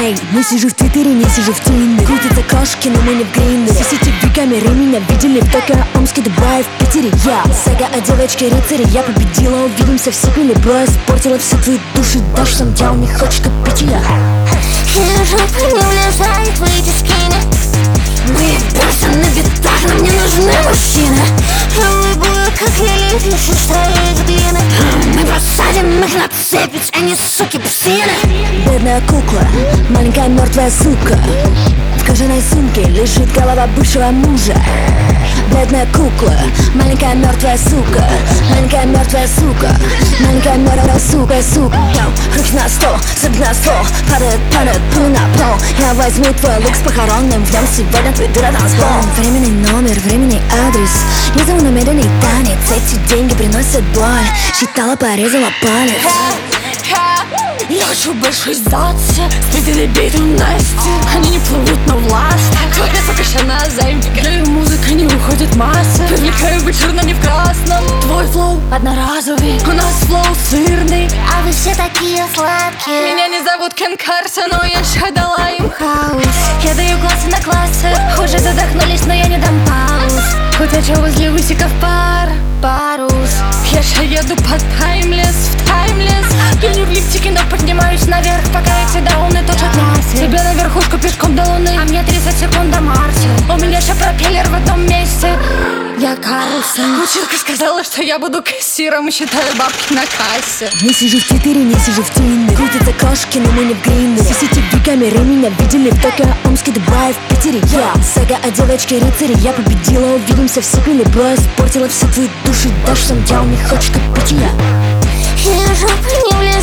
Эй, не сижу в Твиттере, не сижу в Тиндере. Крутятся кошки, но мы не в гриндере. CCTV камеры меня видели в Токио, Омске, Дубае, в Питере. Я сага о девочке-рыцаре. Я победила, увидимся в сиквеле. Бро, испортила все твои души. Дашь сам дел, не хочешь копить ее. И жопа не влезает в эти скины. Мы просто на битах, нам не нужны мужчины. Выбор, как лилит, если стоит глины. Мы посадим их на цепь, ведь они, суки, псины. Бедная кукла, маленькая мертвая сука. В кожаной сумке лежит голова бывшего мужа. Бедная кукла, маленькая мертвая сука. Маленькая мертвая сука. Маленькая мертвая сука, сука. Руки на стол, зубы на стол. Падает пыль на пол. Я возьму твой лук с похоронным. В нем сегодня твой дыра танцпол. Временный номер, временный адрес. Я зову намеренный танец. Эти деньги приносят боль. Считала, порезала палец. Я хочу больше сдаться. Встретили биту Насти. Они не плывут, но власть. Говорят, пока еще на займке. Играю музыка, не уходит масса. Привлекаю быть черным, не в красном. Твой флоу одноразовый, у нас флоу сырный. А вы все такие сладкие. Меня не зовут Кен Карсон, но я ща дала им хаос. Я даю классы на классы. Уже задохнулись, но я не дам пауз. Утечу возле усиков парус. Я ща еду под таймлесс, в таймлесс. Я не в лифтике, но поднимаюсь наверх, пока эти дауны точат мясо. Тебе на верхушку пешком до луны, а мне 30 секунд до Марса. У меня ща пропеллер в одном месте. Я Карлсон. Училка сказала, что я буду кассиром и считаю бабки на кассе. Не сижу в Твиттере, не сижу в Тиндере. Крутятся кошки, но мы не в гриндере. CCTV камеры меня видели в Токио, Омске, Дубае, в Питере. Я сага о девочке-рыцаре. Я победила, увидимся в сиквеле. Бро, испортила все твои души. Дашь сам дел, не хочешь копить ее. И жопа не влезает